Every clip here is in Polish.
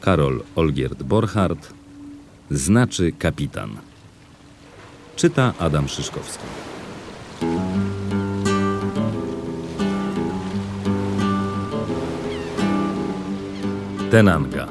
Karol Olgierd Borchardt. Znaczy kapitan. Czyta Adam Szyszkowski. Tenanga.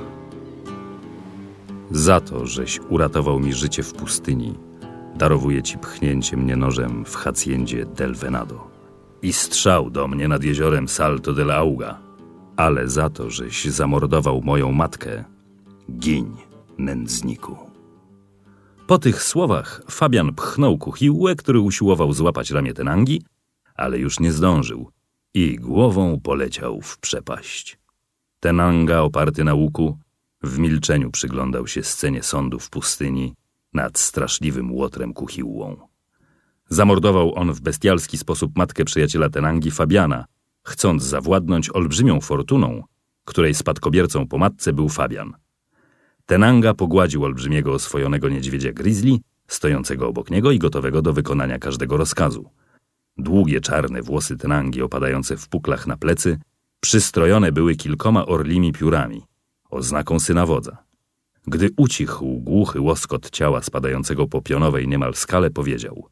Za to, żeś uratował mi życie w pustyni, darowuję ci pchnięcie mnie nożem w hacjendzie del Venado i strzał do mnie nad jeziorem Salto del Auga. Ale za to, żeś zamordował moją matkę, giń, nędzniku. Po tych słowach Fabian pchnął Kuchiłłę, który usiłował złapać ramię Tenangi, ale już nie zdążył i głową poleciał w przepaść. Tenanga, oparty na łuku, w milczeniu przyglądał się scenie sądu w pustyni nad straszliwym łotrem Kuchiłłą. Zamordował on w bestialski sposób matkę przyjaciela Tenangi, Fabiana, chcąc zawładnąć olbrzymią fortuną, której spadkobiercą po matce był Fabian. Tenanga pogładził olbrzymiego oswojonego niedźwiedzia grizzly, stojącego obok niego i gotowego do wykonania każdego rozkazu. Długie czarne włosy Tenangi opadające w puklach na plecy przystrojone były kilkoma orlimi piórami, oznaką syna wodza. Gdy ucichł głuchy łoskot ciała spadającego po pionowej niemal skale, powiedział: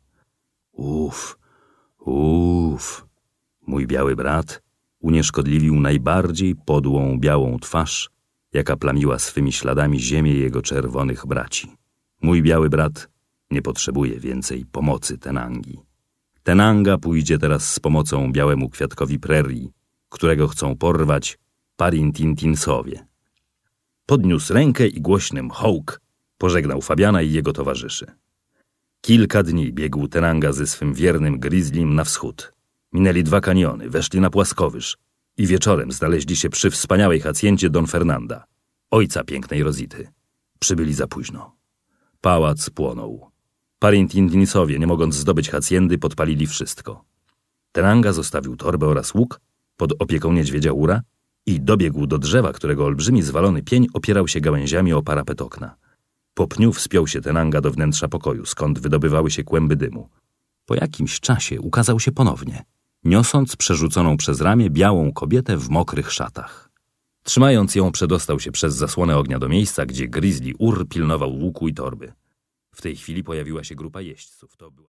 Uff, mój biały brat unieszkodliwił najbardziej podłą białą twarz, jaka plamiła swymi śladami ziemię jego czerwonych braci. Mój biały brat nie potrzebuje więcej pomocy Tenangi. Tenanga pójdzie teraz z pomocą białemu kwiatkowi prerii, którego chcą porwać Parintintinsowie. Podniósł rękę i głośnym hołk pożegnał Fabiana i jego towarzyszy. Kilka dni biegł Tenanga ze swym wiernym grizzlym na wschód. Minęli 2 kaniony, weszli na płaskowyż i wieczorem znaleźli się przy wspaniałej hacjendzie Don Fernanda, ojca pięknej Rosity. Przybyli za późno. Pałac płonął. Parintintinsowie, nie mogąc zdobyć hacjendy, podpalili wszystko. Tenanga zostawił torbę oraz łuk pod opieką niedźwiedzia Ura i dobiegł do drzewa, którego olbrzymi zwalony pień opierał się gałęziami o parapet okna. Po pniu wspiął się Tenanga do wnętrza pokoju, skąd wydobywały się kłęby dymu. Po jakimś czasie ukazał się ponownie, niosąc przerzuconą przez ramię białą kobietę w mokrych szatach. Trzymając ją, przedostał się przez zasłonę ognia do miejsca, gdzie grizzly Ur pilnował łuku i torby. W tej chwili pojawiła się grupa jeźdźców. To była